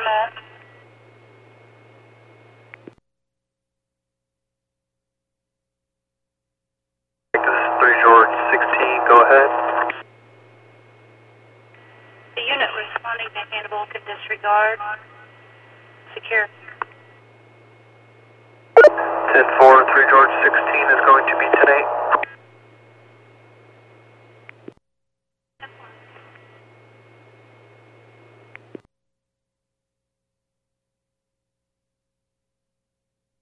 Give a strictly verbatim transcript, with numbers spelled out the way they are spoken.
that. This is three George sixteen, go ahead. The unit responding to Hannibal can disregard. Secure. ten four, three George sixteen is going to be ten eight.